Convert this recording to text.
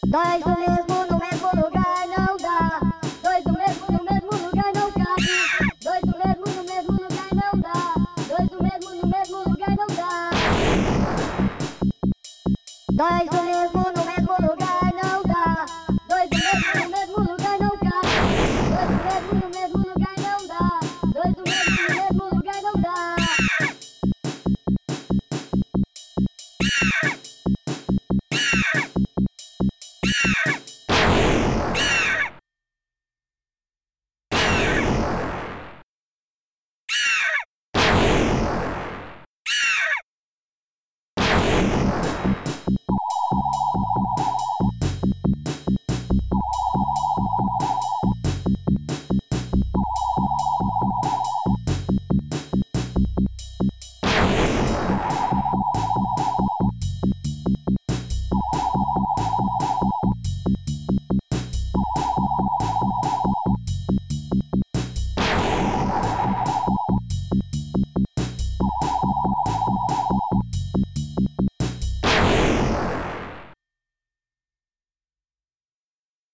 Dois do mesmo no mesmo lugar não dá. Dois do mesmo no mesmo lugar não cabe. Dois do mesmo no mesmo lugar não dá. Dois do mesmo no mesmo lugar não dá. Dois do mesmo no mesmo lugar não dá. Dois do mesmo no mesmo lugar não cabe. Dois do mesmo no mesmo lugar não dá. Dois do mesmo no mesmo lugar não dá.